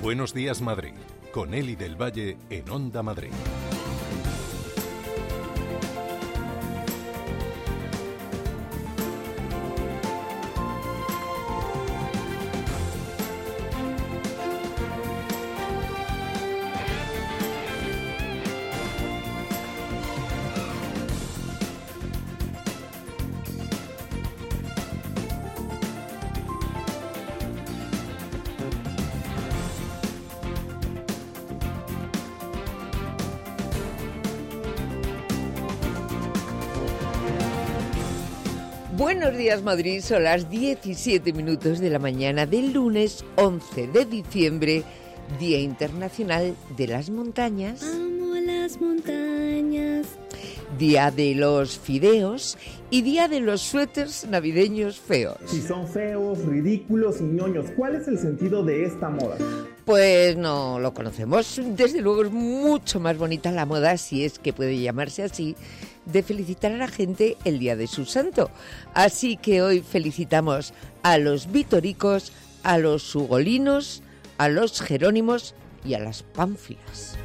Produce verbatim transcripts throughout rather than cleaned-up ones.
Buenos días, Madrid, con Eli del Valle en Onda Madrid. Buenos días, Madrid, son las diecisiete minutos de la mañana del lunes once de diciembre, Día Internacional de las Montañas. Amo las montañas. Día de los fideos y día de los suéteres navideños feos. Si son feos, ridículos y ñoños, ¿cuál es el sentido de esta moda? Pues no lo conocemos. Desde luego es mucho más bonita la moda, si es que puede llamarse así, de felicitar a la gente el día de su santo. Así que hoy felicitamos a los vitoricos, a los ugolinos, a los jerónimos y a las pánfilas.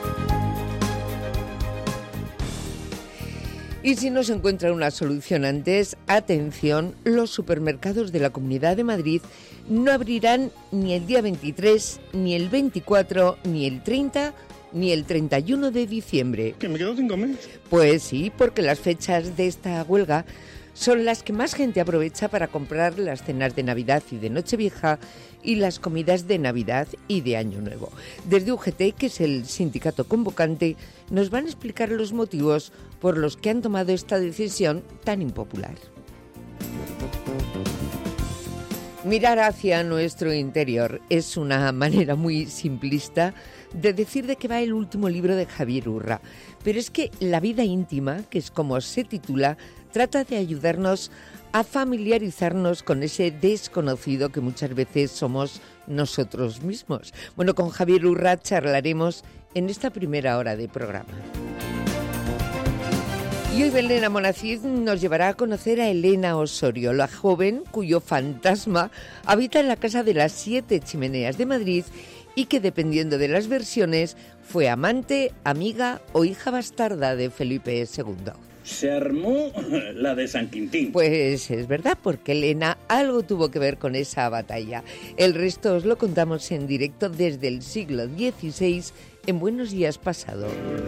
Y si no se encuentra una solución antes, atención, los supermercados de la Comunidad de Madrid no abrirán ni el día veintitrés, ni el veinticuatro, ni el treinta, ni el treinta y uno de diciembre. ¿Que me quedo sin comer? Pues sí, porque las fechas de esta huelga son las que más gente aprovecha para comprar las cenas de Navidad y de Nochevieja y las comidas de Navidad y de Año Nuevo. Desde U G T, que es el sindicato convocante, nos van a explicar los motivos por los que han tomado esta decisión tan impopular. Mirar hacia nuestro interior es una manera muy simplista de decir de qué va el último libro de Javier Urra. Pero es que La vida íntima, que es como se titula, trata de ayudarnos a familiarizarnos con ese desconocido que muchas veces somos nosotros mismos. Bueno, con Javier Urra charlaremos en esta primera hora de programa. Y hoy Belén Amonacid nos llevará a conocer a Elena Osorio, la joven cuyo fantasma habita en la Casa de las Siete Chimeneas de Madrid y que, dependiendo de las versiones, fue amante, amiga o hija bastarda de Felipe segundo. Se armó la de San Quintín. Pues es verdad, porque Elena algo tuvo que ver con esa batalla. El resto os lo contamos en directo desde el siglo dieciséis en Buenos Días Pasado.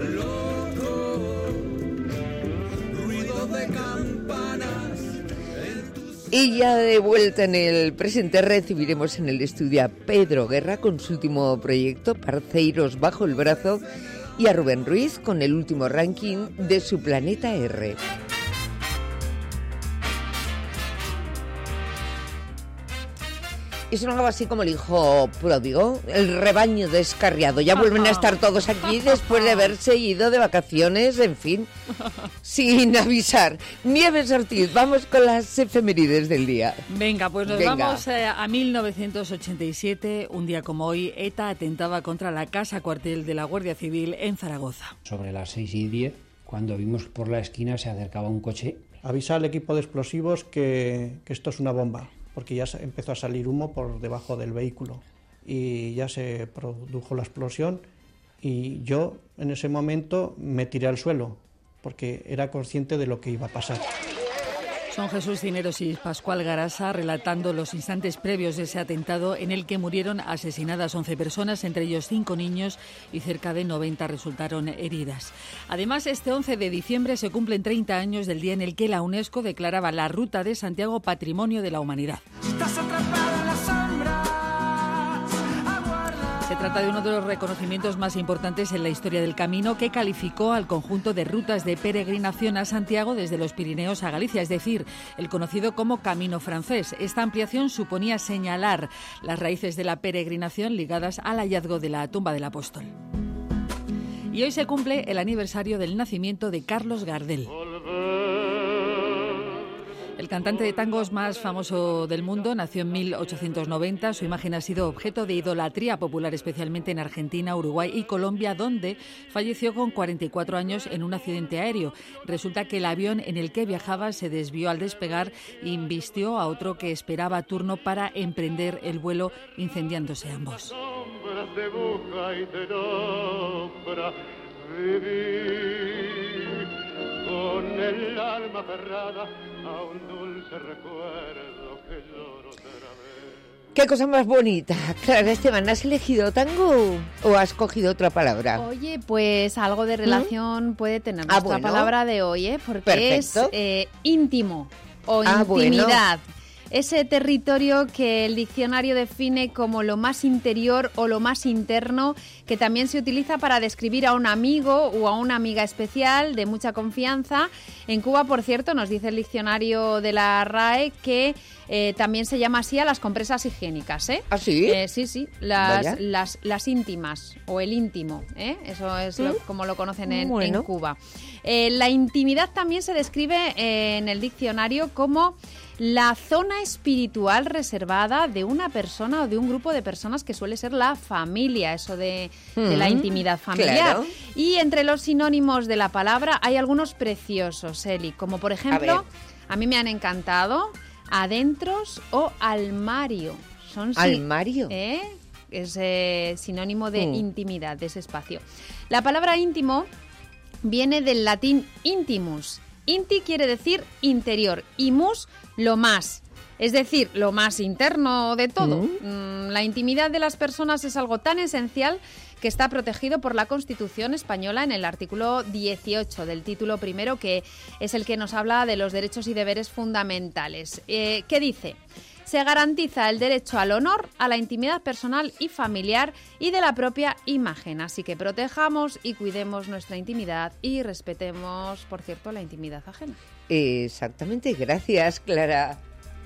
Y ya de vuelta en el presente recibiremos en el estudio a Pedro Guerra con su último proyecto, Parceiros bajo el brazo, y a Rubén Ruiz con el último ranking de su Planeta R. Y son algo así como el hijo pródigo, el rebaño descarriado. Ya vuelven a estar todos aquí después de haberse ido de vacaciones, en fin, sin avisar. Nieves Ortiz, vamos con las efemérides del día. Venga, pues nos Venga. vamos eh, a mil novecientos ochenta y siete. Un día como hoy, ETA atentaba contra la casa cuartel de la Guardia Civil en Zaragoza. Sobre las seis y diez, cuando vimos por la esquina se acercaba un coche. Avisa al equipo de explosivos que, que esto es una bomba, porque ya empezó a salir humo por debajo del vehículo y ya se produjo la explosión y yo en ese momento me tiré al suelo porque era consciente de lo que iba a pasar. Son Jesús Cineros y Pascual Garasa relatando los instantes previos de ese atentado en el que murieron asesinadas once personas, entre ellos cinco niños, y cerca de noventa resultaron heridas. Además, este once de diciembre se cumplen treinta años del día en el que la UNESCO declaraba la Ruta de Santiago Patrimonio de la Humanidad. Se trata de uno de los reconocimientos más importantes en la historia del camino, que calificó al conjunto de rutas de peregrinación a Santiago desde los Pirineos a Galicia, es decir, el conocido como Camino Francés. Esta ampliación suponía señalar las raíces de la peregrinación ligadas al hallazgo de la tumba del apóstol. Y hoy se cumple el aniversario del nacimiento de Carlos Gardel. El cantante de tangos más famoso del mundo nació en mil ochocientos noventa. Su imagen ha sido objeto de idolatría popular, especialmente en Argentina, Uruguay y Colombia, donde falleció con cuarenta y cuatro años en un accidente aéreo. Resulta que el avión en el que viajaba se desvió al despegar e invistió a otro que esperaba turno para emprender el vuelo, incendiándose ambos. más de busca y te nombra. Viví con el alma aferrada a un dulce recuerdo que lloro otra vez. Qué cosa más bonita. Clara Esteban, ¿has elegido tango o has cogido otra palabra? Oye, pues algo de relación ¿Mm? puede tener ah, nuestra bueno. palabra de hoy, ¿eh? Porque Perfecto. es eh, íntimo o ah, intimidad. Bueno. Ese territorio que el diccionario define como lo más interior o lo más interno, que también se utiliza para describir a un amigo o a una amiga especial de mucha confianza. En Cuba, por cierto, nos dice el diccionario de la R A E que eh, también se llama así a las compresas higiénicas, ¿eh? ¿Ah, sí? Eh, sí, sí, las, las, las íntimas o el íntimo, ¿eh? Eso es lo, como lo conocen en, bueno. en Cuba. Eh, la intimidad también se describe eh, en el diccionario como la zona espiritual reservada de una persona o de un grupo de personas, que suele ser la familia, eso de, mm, de la intimidad familiar. Claro. Y entre los sinónimos de la palabra hay algunos preciosos, Eli, como por ejemplo, a, a mí me han encantado, adentros o almario. Son ¿Almario? ¿eh? Es eh, sinónimo de mm. intimidad, de ese espacio. La palabra íntimo viene del latín intimus. Inti quiere decir interior y mus, lo más. Es decir, lo más interno de todo. Mm. La intimidad de las personas es algo tan esencial que está protegido por la Constitución española en el artículo dieciocho del título primero, que es el que nos habla de los derechos y deberes fundamentales. Eh, ¿Qué dice? Se garantiza el derecho al honor, a la intimidad personal y familiar y de la propia imagen. Así que protejamos y cuidemos nuestra intimidad y respetemos, por cierto, la intimidad ajena. Exactamente, gracias, Clara.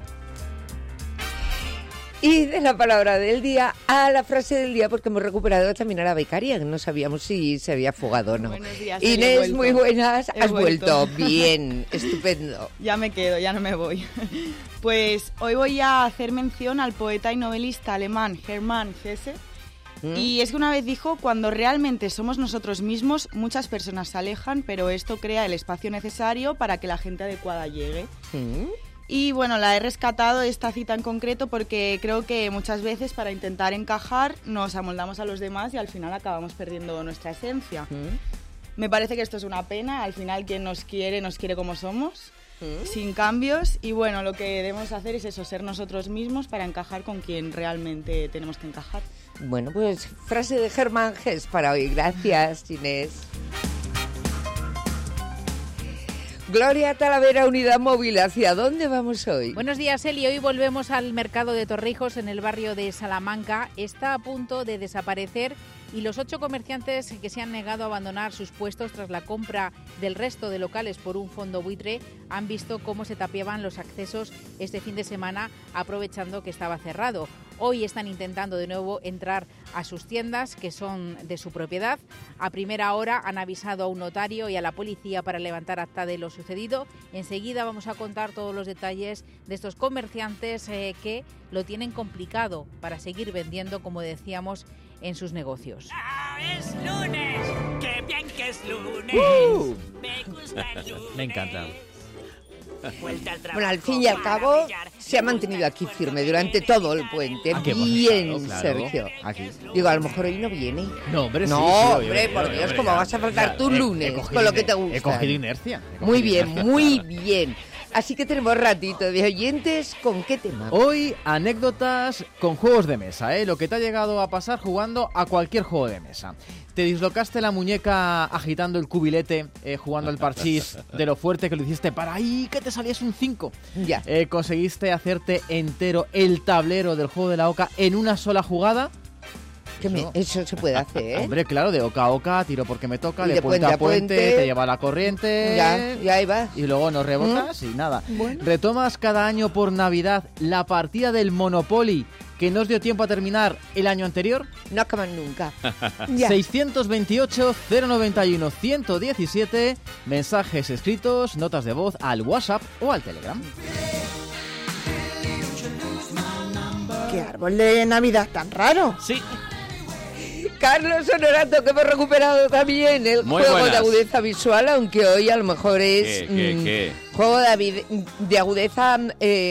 Y de la palabra del día a la frase del día, porque hemos recuperado también a la becaria, que no sabíamos si se había fugado o no. Buenos días, Inés, muy buenas, he has vuelto. vuelto. Bien, estupendo. Ya me quedo, ya no me voy. Pues hoy voy a hacer mención al poeta y novelista alemán Hermann Hesse. ¿Mm? Y es que una vez dijo, cuando realmente somos nosotros mismos, muchas personas se alejan, pero esto crea el espacio necesario para que la gente adecuada llegue. ¿Mm? Y bueno, la he rescatado esta cita en concreto porque creo que muchas veces para intentar encajar nos amoldamos a los demás y al final acabamos perdiendo nuestra esencia. ¿Mm? Me parece que esto es una pena, al final quien nos quiere, nos quiere como somos, ¿Mm? sin cambios, y bueno, lo que debemos hacer es eso, ser nosotros mismos para encajar con quien realmente tenemos que encajar. Bueno, pues frase de Hermann Hesse para hoy. Gracias, Inés. Gloria Talavera, Unidad Móvil, ¿hacia dónde vamos hoy? Buenos días, Eli. Hoy volvemos al mercado de Torrijos, en el barrio de Salamanca. Está a punto de desaparecer y los ocho comerciantes que se han negado a abandonar sus puestos tras la compra del resto de locales por un fondo buitre han visto cómo se tapiaban los accesos este fin de semana, aprovechando que estaba cerrado. Hoy están intentando de nuevo entrar a sus tiendas, que son de su propiedad. A primera hora han avisado a un notario y a la policía para levantar acta de lo sucedido. Enseguida vamos a contar todos los detalles de estos comerciantes eh, que lo tienen complicado para seguir vendiendo, como decíamos, en sus negocios. ¡Ah, es lunes! ¡Qué bien que es lunes! Uh. Me gusta el lunes. Me encanta. Bueno, al fin y al cabo se ha mantenido aquí firme durante todo el puente. Ah, bien, bonito, claro. Sergio. Aquí. Digo, a lo mejor hoy no viene. No, hombre, no, sí, sí, hombre, oye, por oye, Dios, oye, ¿cómo ya, vas a faltar ya, tu he- lunes he con lo que te gusta? He cogido inercia. he Muy cogido bien, inercia. muy bien. Así que tenemos ratito de oyentes. ¿Con qué tema? Hoy, anécdotas con juegos de mesa, ¿eh? Lo que te ha llegado a pasar jugando a cualquier juego de mesa. Te dislocaste la muñeca agitando el cubilete, eh, jugando al parchís, de lo fuerte que lo hiciste para ahí que te salías un cinco. Ya. Eh, conseguiste hacerte entero el tablero del juego de la oca en una sola jugada. Que me- eso se puede hacer, ¿eh? Hombre, claro, de oca a oca, tiro porque me toca, Y de, de puente a puente, puente, te lleva la corriente. Ya, ya ahí vas. Y luego nos rebotas y nada. Bueno. Retomas cada año por Navidad la partida del Monopoly que no os dio tiempo a terminar el año anterior. No acaban nunca. Ya. seiscientos veintiocho, cero noventa y uno, ciento diecisiete, mensajes escritos, notas de voz al WhatsApp o al Telegram. ¡Qué árbol de Navidad tan raro! Sí. Carlos Honorato, que hemos recuperado también el Muy juego buenas. de agudeza visual, aunque hoy a lo mejor es ¿Qué, qué, mm, qué? juego de, avi- de agudeza eh,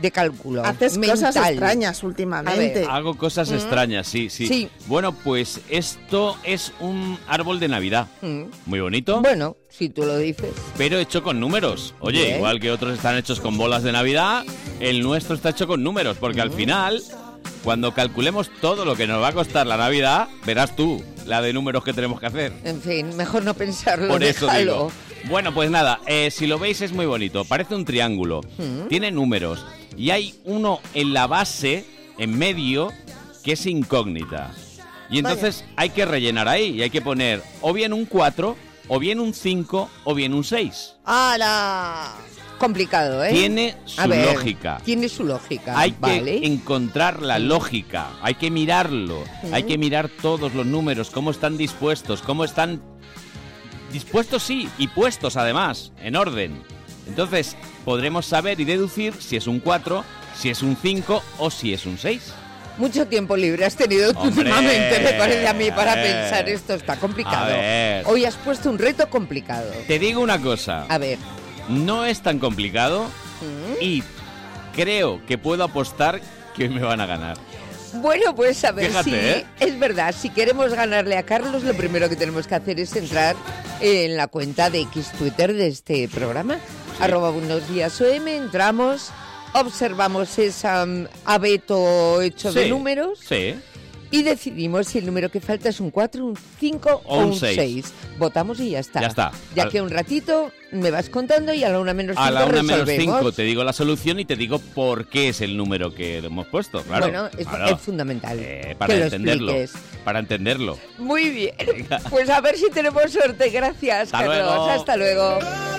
de cálculo Haces mental. cosas extrañas últimamente. Hago cosas Mm. extrañas, sí, sí, Sí. Bueno, pues esto es un árbol de Navidad. Mm. Muy bonito. Bueno, si tú lo dices. Pero hecho con números. Oye, Bien. igual que otros están hechos con bolas de Navidad, el nuestro está hecho con números, porque al final, cuando calculemos todo lo que nos va a costar la Navidad, verás tú la de números que tenemos que hacer. En fin, mejor no pensarlo, Por eso déjalo. digo. Bueno, pues nada, eh, si lo veis es muy bonito. Parece un triángulo. Mm. Tiene números. Y hay uno en la base, en medio, que es incógnita. Y entonces hay que rellenar ahí. Y hay que poner o bien un cuatro, o bien un cinco, o bien un seis. ¡Hala! Complicado, ¿eh? Tiene su A ver, lógica. Tiene su lógica. Hay vale. que encontrar la lógica, hay que mirarlo, Mm. hay que mirar todos los números, cómo están dispuestos, cómo están dispuestos, sí, y puestos además, en orden. Entonces, podremos saber y deducir si es un cuatro, si es un cinco o si es un seis. Mucho tiempo libre has tenido tú Hombre, últimamente, me parece a mí, para a ver. pensar esto. Está complicado. A ver. Hoy has puesto un reto complicado. Te digo una cosa. A ver. No es tan complicado ¿Mm? y creo que puedo apostar que me van a ganar. Bueno, pues a ver Fíjate, si ¿eh? es verdad. Si queremos ganarle a Carlos, lo primero que tenemos que hacer es entrar en la cuenta de X Twitter de este programa, arroba buenos días O M, entramos, observamos ese um, abeto hecho de Sí, números Sí. y decidimos si el número que falta es un cuatro, un cinco O o un un seis. seis. Votamos y ya está. Ya está. Ya Al- que un ratito me vas contando y a la una menos A cinco la una menos resolvemos. cinco te digo la solución y te digo por qué es el número que hemos puesto. Claro, Bueno, es, claro. es fundamental Eh, para que lo entenderlo. expliques. Para entenderlo. Muy bien. Pues a ver si tenemos suerte. Gracias, Hasta Carlos. luego. Hasta luego.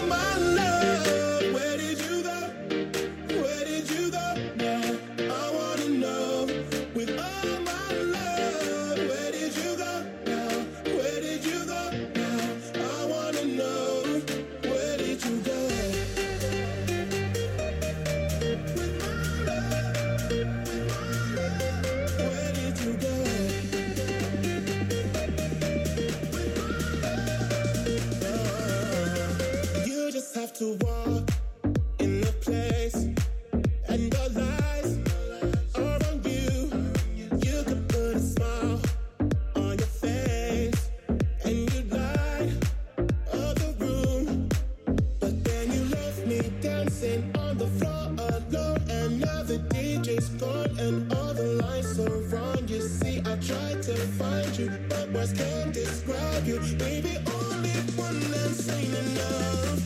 You just have to walk in the place, and your lies are on you. You could put a smile on your face, and you light up the room. But then you left me dancing on the floor alone, and now the D J's gone, and all the lights are wrong. You see, I tried to find you, but words can't describe you, baby. Only one dance ain't enough.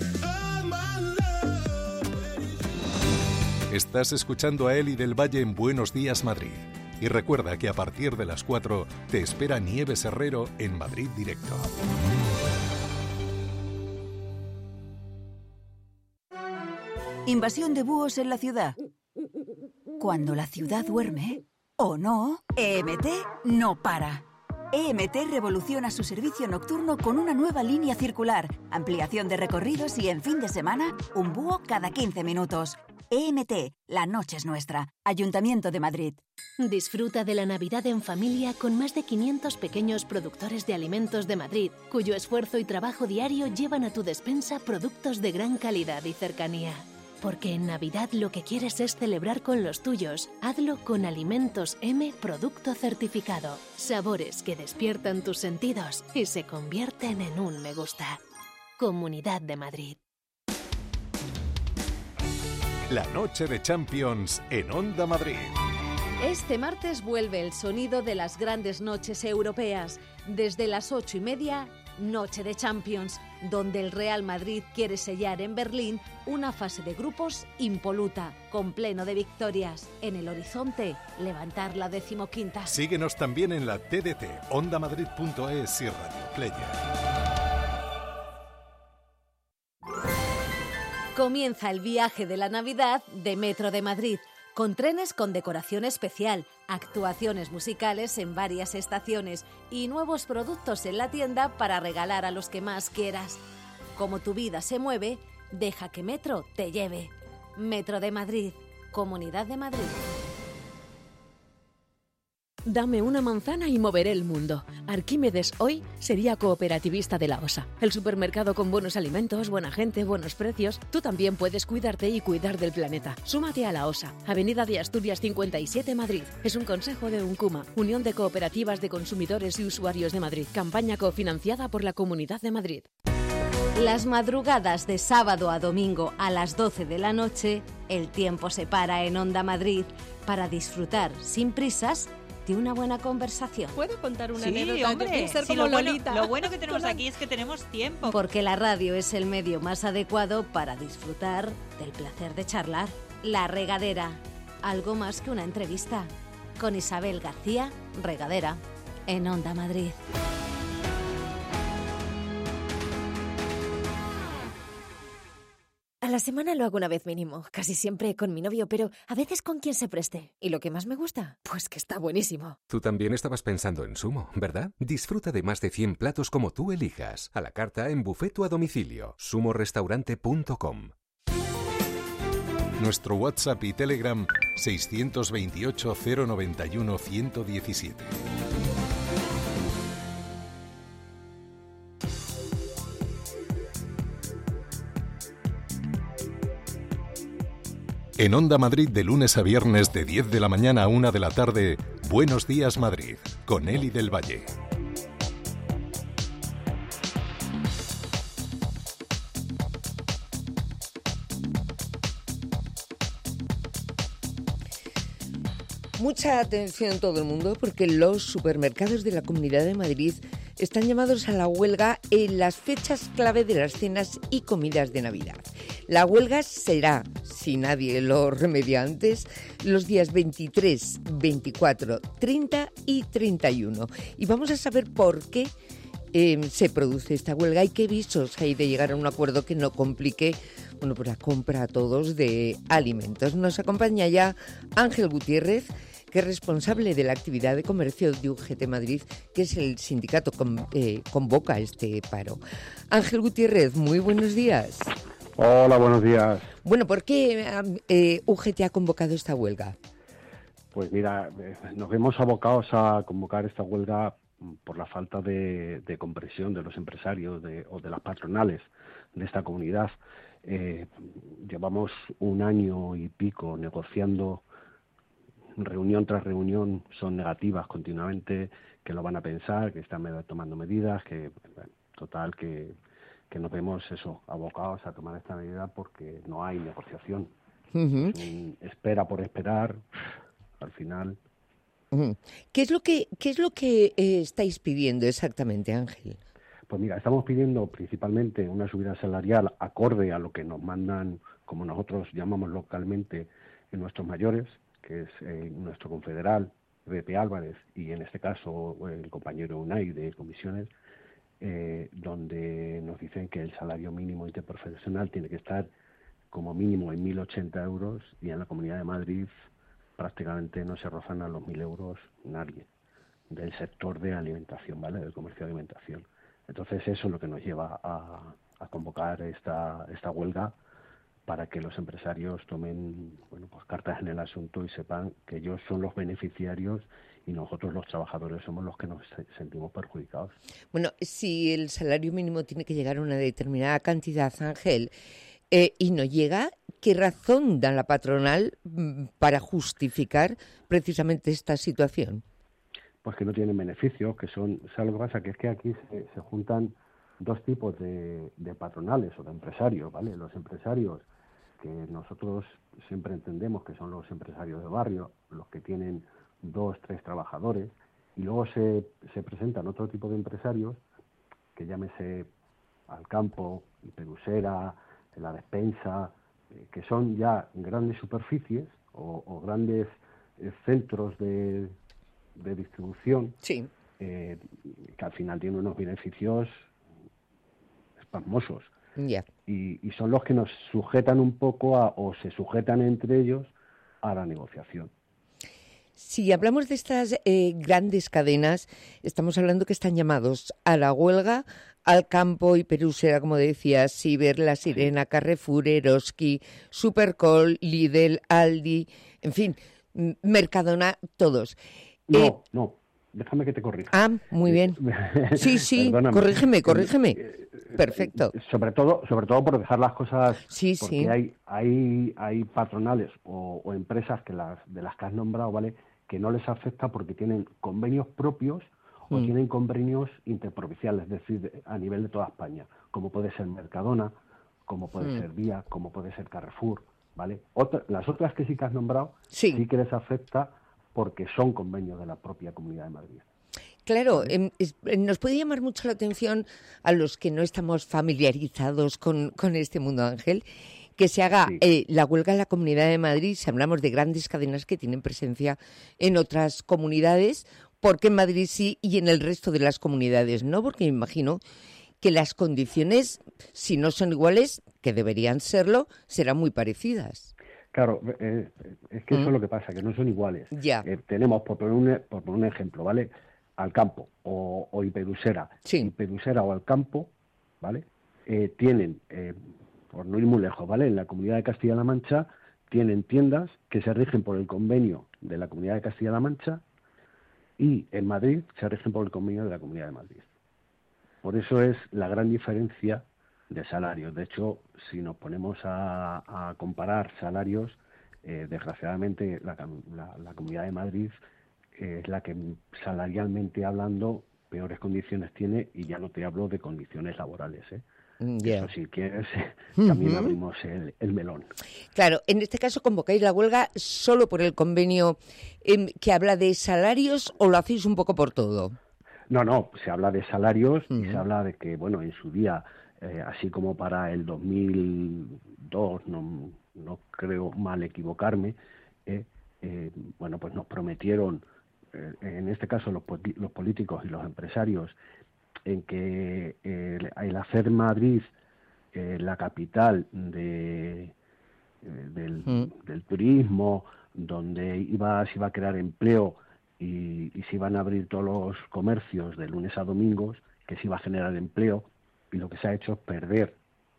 Estás escuchando a Eli del Valle en Buenos Días Madrid. Y recuerda que a partir de las cuatro te espera Nieves Herrero en Madrid Directo. Invasión de búhos en la ciudad. Cuando la ciudad duerme, o no, E M T no para. E M T revoluciona su servicio nocturno con una nueva línea circular, ampliación de recorridos y en fin de semana, un búho cada quince minutos. E M T, la noche es nuestra. Ayuntamiento de Madrid. Disfruta de la Navidad en familia con más de quinientos pequeños productores de alimentos de Madrid, cuyo esfuerzo y trabajo diario llevan a tu despensa productos de gran calidad y cercanía. Porque en Navidad lo que quieres es celebrar con los tuyos. Hazlo con Alimentos M Producto Certificado. Sabores que despiertan tus sentidos y se convierten en un me gusta. Comunidad de Madrid. La noche de Champions en Onda Madrid. Este martes vuelve el sonido de las grandes noches europeas. Desde las ocho y media, Noche de Champions, donde el Real Madrid quiere sellar en Berlín una fase de grupos impoluta, con pleno de victorias. En el horizonte, levantar la decimoquinta. Síguenos también en la T D T, onda madrid punto es y Radio Player. Comienza el viaje de la Navidad de Metro de Madrid, con trenes con decoración especial, actuaciones musicales en varias estaciones y nuevos productos en la tienda para regalar a los que más quieras. Como tu vida se mueve, deja que Metro te lleve. Metro de Madrid, Comunidad de Madrid. Dame una manzana y moveré el mundo. Arquímedes hoy sería cooperativista de la O S A. El supermercado con buenos alimentos, buena gente, buenos precios. Tú también puedes cuidarte y cuidar del planeta. Súmate a la O S A. Avenida de Asturias cincuenta y siete, Madrid. Es un consejo de UNCUMA, Unión de Cooperativas de Consumidores y Usuarios de Madrid. Campaña cofinanciada por la Comunidad de Madrid. Las madrugadas de sábado a domingo a las doce de la noche, el tiempo se para en Onda Madrid para disfrutar sin prisas de una buena conversación. ¿Puedo contar una Sí, anécdota? hombre, Yo quiero ser sí, como lo, bueno, Lolita. lo bueno que tenemos aquí es que tenemos tiempo. Porque la radio es el medio más adecuado para disfrutar del placer de charlar. La Regadera, algo más que una entrevista. Con Isabel García, Regadera, en Onda Madrid. A la semana lo hago una vez mínimo, casi siempre con mi novio, pero a veces con quien se preste. ¿Y lo que más me gusta? Pues que está buenísimo. Tú también estabas pensando en Sumo, ¿verdad? Disfruta de más de cien platos como tú elijas. A la carta en buffet o a domicilio. sumo restaurante punto com. Nuestro WhatsApp y Telegram seiscientos veintiocho, cero noventa y uno, ciento diecisiete. En Onda Madrid de lunes a viernes de diez de la mañana a una de la tarde, Buenos Días Madrid, con Eli del Valle. Mucha atención todo el mundo porque los supermercados de la Comunidad de Madrid están llamados a la huelga en las fechas clave de las cenas y comidas de Navidad. La huelga será, si nadie lo remedia antes, los días veintitrés, veinticuatro, treinta y treinta y uno. Y vamos a saber por qué eh, se produce esta huelga y qué visos hay de llegar a un acuerdo que no complique bueno, pues la compra a todos de alimentos. Nos acompaña ya Ángel Gutiérrez, que es responsable de la actividad de comercio de U G T Madrid, que es el sindicato que eh, convoca este paro. Ángel Gutiérrez, muy buenos días. Hola, buenos días. Bueno, ¿por qué eh, U G T ha convocado esta huelga? Pues mira, eh, nos vemos abocados a convocar esta huelga por la falta de, de comprensión de los empresarios de, o de las patronales de esta comunidad. Eh, llevamos un año y pico negociando, reunión tras reunión, son negativas continuamente, que lo van a pensar, que están tomando medidas, que bueno, total, que, que nos vemos eso, abocados a tomar esta medida porque no hay negociación. Uh-huh. Es un espera por esperar, al final. Uh-huh. ¿Qué es lo que, qué es lo que eh, estáis pidiendo exactamente, Ángel? Pues mira, estamos pidiendo principalmente una subida salarial acorde a lo que nos mandan, como nosotros llamamos localmente, en nuestros mayores, que es eh, nuestro confederal, B P Álvarez, y en este caso el compañero UNAI de comisiones, eh, donde nos dicen que el salario mínimo interprofesional tiene que estar como mínimo en mil ochenta euros y en la Comunidad de Madrid prácticamente no se rozan a los mil euros nadie del sector de alimentación, ¿vale? Del comercio de alimentación. Entonces eso es lo que nos lleva a, a convocar esta, esta huelga para que los empresarios tomen bueno, pues cartas en el asunto y sepan que ellos son los beneficiarios y nosotros los trabajadores somos los que nos sentimos perjudicados. Bueno, si el salario mínimo tiene que llegar a una determinada cantidad, Ángel, eh, y no llega, ¿qué razón da la patronal para justificar precisamente esta situación? Pues que no tienen beneficios, que son, ¿sabes lo que pasa? Que es que aquí se, se juntan dos tipos de, de patronales o de empresarios, ¿vale? Los empresarios que nosotros siempre entendemos que son los empresarios de barrio, los que tienen dos, tres trabajadores, y luego se, se presentan otro tipo de empresarios, que llámese al campo, Perusera, la despensa, eh, que son ya grandes superficies o, o grandes eh, centros de... de distribución, sí. eh, que al final tiene unos beneficios espasmosos. Yeah. Y, y son los que nos sujetan un poco a, o se sujetan entre ellos a la negociación. Si hablamos de estas eh, grandes cadenas, estamos hablando que están llamados a la huelga, al campo y Perusera, como decía, Ciber, La Sirena, sí. Carrefour, Eroski, Supercol, Lidl, Aldi, en fin, Mercadona, todos. No, Eh, no, déjame que te corrija. Ah, muy bien. Sí, sí, Perdóname. corrígeme, corrígeme. Perfecto. Sobre todo, sobre todo por dejar las cosas, Sí, porque sí. hay, hay, hay patronales o, o empresas que las, de las que has nombrado, ¿vale?, que no les afecta porque tienen convenios propios o Mm. tienen convenios interprovinciales, es decir, de- a nivel de toda España, como puede ser Mercadona, como puede Mm. ser Vía, como puede ser Carrefour, ¿vale? Otra- las otras que sí que has nombrado Sí. que les afecta porque son convenios de la propia Comunidad de Madrid. Claro, em, es- eh, nos puede llamar mucho la atención a los que no estamos familiarizados con, con este mundo, Ángel, que se haga eh, la huelga en la Comunidad de Madrid, si hablamos de grandes cadenas que tienen presencia en otras comunidades, porque en Madrid sí y en el resto de las comunidades no, porque me imagino que las condiciones, si no son iguales, que deberían serlo, serán muy parecidas. Claro, eh, es que eso Mm. es lo que pasa, que no son iguales. Ya. Eh, tenemos, por poner, un, por poner un ejemplo, ¿vale? Alcampo o, o Hipedusera. Hipedusera o Alcampo, ¿vale? Eh, tienen, eh, por no ir muy lejos, ¿vale? En la Comunidad de Castilla-La Mancha tienen tiendas que se rigen por el convenio de la Comunidad de Castilla-La Mancha y en Madrid se rigen por el convenio de la Comunidad de Madrid. Por eso es la gran diferencia de salarios. De hecho, si nos ponemos a, a comparar salarios, eh, desgraciadamente la, cam- la- la Comunidad de Madrid eh, es la que salarialmente hablando peores condiciones tiene, y ya no te hablo de condiciones laborales, ¿eh? Mm, ya. Eso si quieres, también Ujú. abrimos el, el melón. Claro, en este caso convocáis la huelga solo por el convenio em, que habla de salarios, o lo hacéis un poco por todo. No, no, se habla de salarios y se habla de que, bueno, en su día, eh, así como para el dos mil dos, no, no creo mal equivocarme, eh, eh, bueno, pues nos prometieron, eh, en este caso los, poli- los políticos y los empresarios, en que eh, el, el hacer Madrid eh, la capital de, eh, del, del turismo, donde iba, se iba a crear empleo y, y se iban a abrir todos los comercios de lunes a domingos, que se iba a generar empleo, y lo que se ha hecho es perder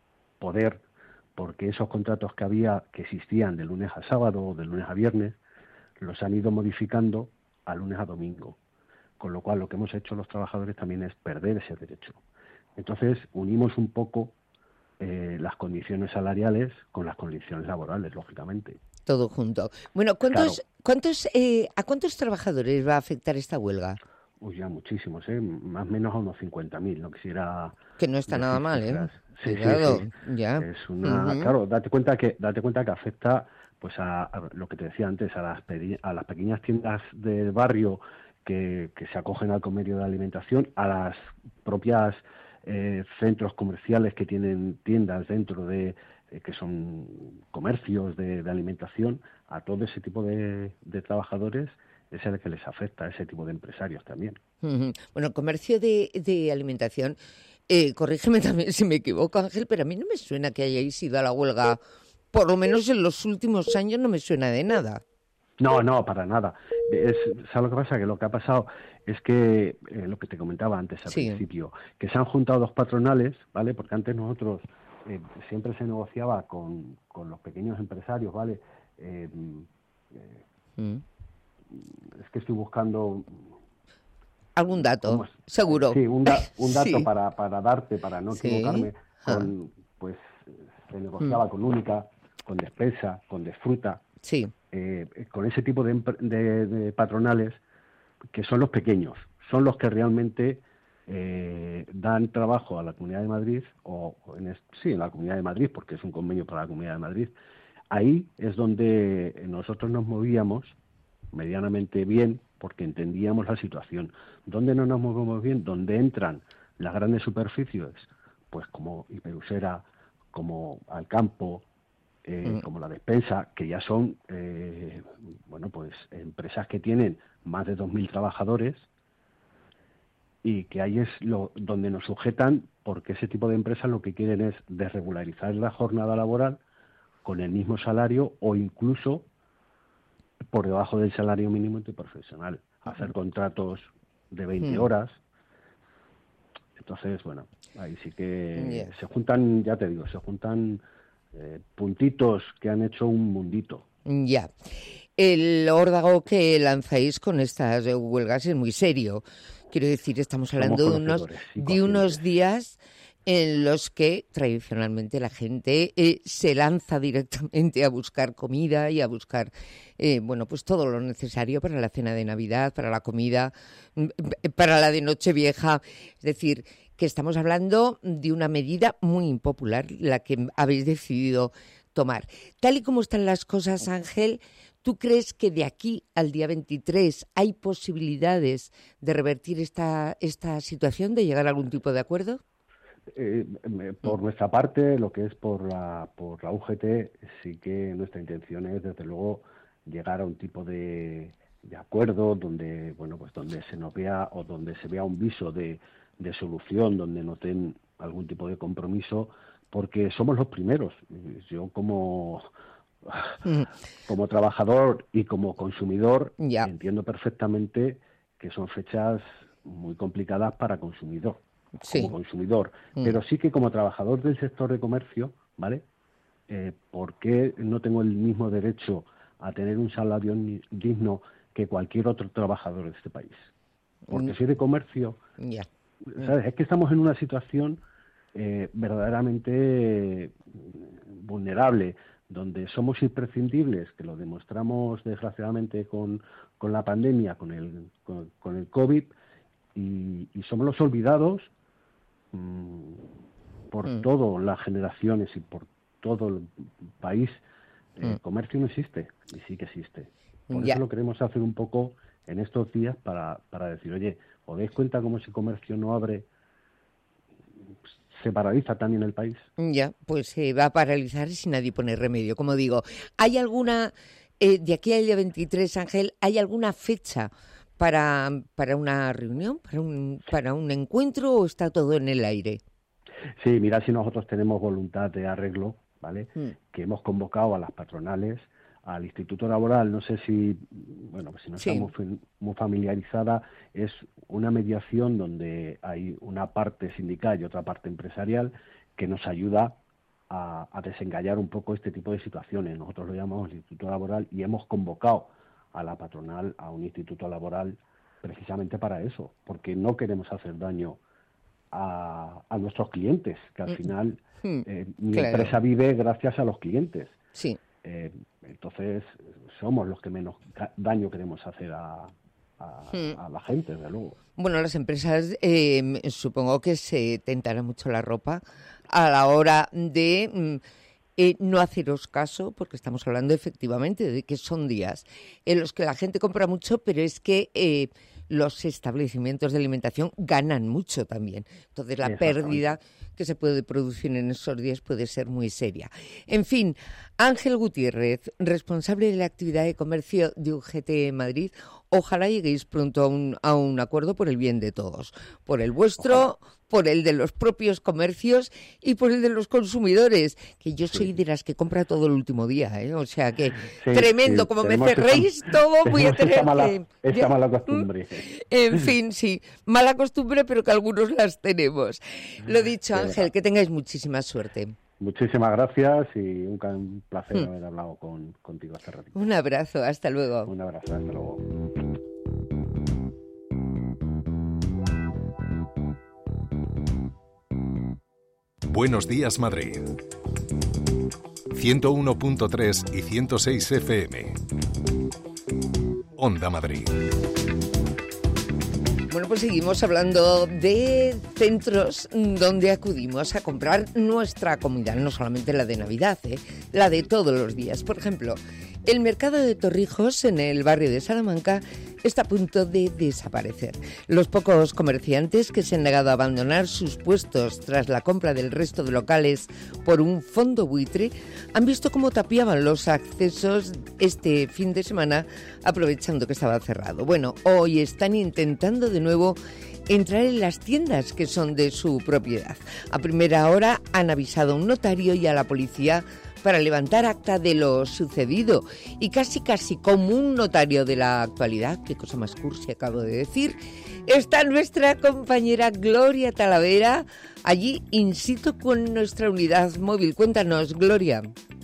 poder, porque esos contratos que había, que existían de lunes a sábado o de lunes a viernes, los han ido modificando a lunes a domingo, con lo cual lo que hemos hecho los trabajadores también es perder ese derecho. Entonces unimos un poco eh, las condiciones salariales con las condiciones laborales, lógicamente. Todo junto. Bueno, ¿cuántos, cuántos, eh, ¿a cuántos trabajadores va a afectar esta huelga? Uy, ya muchísimos, ¿eh? Más o menos a unos cincuenta mil, no quisiera... Que no está decir nada mal, ¿eh? cifras. Sí, Cuidado, sí, sí. ya. Es una... Ujú. Claro, date cuenta que date cuenta que afecta, pues a, a lo que te decía antes, a las, pedi- a las pequeñas tiendas del barrio que, que se acogen al convenio de alimentación, a las propias eh, centros comerciales que tienen tiendas dentro de, eh, que son comercios de, de alimentación, a todo ese tipo de, de trabajadores es el que les afecta, a ese tipo de empresarios también. Ujú. Bueno, comercio de, de alimentación, eh, corrígeme también si me equivoco, Ángel, pero a mí no me suena que hayáis ido a la huelga, por lo menos en los últimos años no me suena de nada. No, no, para nada. Es, ¿sabes lo que pasa? Que lo que ha pasado es que, eh, lo que te comentaba antes al Sí. principio, que se han juntado dos patronales, ¿vale? Porque antes nosotros eh, siempre se negociaba con, con los pequeños empresarios, ¿vale? Eh, eh, Mm. es que estoy buscando... Algún dato, ¿cómo es? seguro. Sí, un, da- un dato Sí. para, para darte, para no Sí. equivocarme. Ah. Con, pues se negociaba Mm. con Única, con Despensa, con Desfruta. Sí. Eh, con ese tipo de, empre- de- de patronales que son los pequeños, son los que realmente eh, dan trabajo a la Comunidad de Madrid, o, o en es- sí, en la Comunidad de Madrid, porque es un convenio para la Comunidad de Madrid. Ahí es donde nosotros nos movíamos medianamente bien, porque entendíamos la situación. ¿Dónde no nos movemos bien? Donde entran las grandes superficies, pues como Hipedusera, como Alcampo, eh, Mm. como la Despensa, que ya son, eh, bueno, pues empresas que tienen más de dos mil trabajadores, y que ahí es lo donde nos sujetan, porque ese tipo de empresas lo que quieren es desregularizar la jornada laboral con el mismo salario o incluso por debajo del salario mínimo interprofesional, hacer contratos de veinte Mm. horas. Entonces, bueno, ahí sí que Ya. se juntan, ya te digo, se juntan eh, puntitos que han hecho un mundito. Ya. el órdago que lanzáis con estas huelgas es muy serio. Quiero decir, estamos hablando de unos, de unos días en los que tradicionalmente la gente eh, se lanza directamente a buscar comida y a buscar, eh, bueno, pues todo lo necesario para la cena de Navidad, para la comida, para la de Nochevieja. Es decir, que estamos hablando de una medida muy impopular, la que habéis decidido tomar. Tal y como están las cosas, Ángel, ¿tú crees que de aquí al día veintitrés hay posibilidades de revertir esta, esta situación, de llegar a algún tipo de acuerdo? Eh, por nuestra parte, lo que es por la, por la U G T, sí que nuestra intención es, desde luego, llegar a un tipo de, de acuerdo donde, bueno, pues donde se nos vea o donde se vea un viso de, de solución, donde noten algún tipo de compromiso, porque somos los primeros. Yo como como trabajador y como consumidor ya. entiendo perfectamente que son fechas muy complicadas para consumidor. Sí. Como consumidor, Mm. pero sí que como trabajador del sector de comercio, ¿vale? Eh, ¿Por qué no tengo el mismo derecho a tener un salario ni- digno que cualquier otro trabajador de este país? Porque Mm. soy de comercio, Ya. ¿sabes? Es que estamos en una situación eh, verdaderamente vulnerable, donde somos imprescindibles, que lo demostramos desgraciadamente con, con la pandemia, con el, con, con el COVID, y, y somos los olvidados mmm, por Mm. todas las generaciones y por todo el país. El Mm. comercio no existe, y sí que existe. Por Ya. eso lo queremos hacer un poco en estos días para, para decir, oye, ¿os dais cuenta cómo ese comercio no abre? Se paraliza también el país. Ya, pues se va a paralizar si nadie pone remedio. Como digo, ¿hay alguna, eh, de aquí al día veintitrés, Ángel, ¿hay alguna fecha para, para una reunión, para un, para un encuentro, o está todo en el aire? Sí, mira, si nosotros tenemos voluntad de arreglo, ¿vale? Mm. Que hemos convocado a las patronales, al Instituto Laboral, no sé si, bueno, pues si no Sí. estamos muy, muy familiarizada, es una mediación donde hay una parte sindical y otra parte empresarial que nos ayuda a, a desengallar un poco este tipo de situaciones. Nosotros lo llamamos el Instituto Laboral y hemos convocado a la patronal a un instituto laboral precisamente para eso, porque no queremos hacer daño a, a nuestros clientes, que al Mm. final Mm. eh, mi Claro. empresa vive gracias a los clientes. Sí. Eh, entonces, somos los que menos ga- daño queremos hacer a, a, Mm. a la gente, desde luego. Bueno, las empresas eh, supongo que se tentará mucho la ropa a la hora de mm, eh, no haceros caso, porque estamos hablando efectivamente de que son días en los que la gente compra mucho, pero es que eh, los establecimientos de alimentación ganan mucho también. Entonces la Exactamente. pérdida que se puede producir en esos días puede ser muy seria. En fin, Ángel Gutiérrez, responsable de la actividad de comercio de U G T Madrid, ojalá lleguéis pronto a un, a un acuerdo por el bien de todos, por el vuestro, por el de los propios comercios y por el de los consumidores, que yo soy de las que compra todo el último día, ¿eh? O sea que Sí, tremendo, sí, como me tenemos esa- cerréis todo, voy a tenemos tener esa mala, que... esa ya- mala costumbre. En fin, sí, mala costumbre, pero que algunos las tenemos. Lo dicho, Sí, Ángel, que tengáis muchísima suerte. Muchísimas gracias y un, ca- un placer Mm. haber hablado con, contigo este ratito. Un abrazo, hasta luego. Un abrazo, hasta luego. Buenos días, Madrid. ciento uno punto tres y ciento seis F M. Onda Madrid. Bueno, pues seguimos hablando de centros donde acudimos a comprar nuestra comida, no solamente la de Navidad, ¿eh? La de todos los días. Por ejemplo, el mercado de Torrijos, en el barrio de Salamanca, está a punto de desaparecer. Los pocos comerciantes que se han negado a abandonar sus puestos tras la compra del resto de locales por un fondo buitre han visto cómo tapiaban los accesos este fin de semana, aprovechando que estaba cerrado. Bueno, hoy están intentando de nuevo entrar en las tiendas que son de su propiedad. A primera hora han avisado a un notario y a la policía para levantar acta de lo sucedido, y casi casi como un notario de la actualidad, qué cosa más cursi acabo de decir, está nuestra compañera Gloria Talavera allí in situ con nuestra unidad móvil. Cuéntanos, Gloria.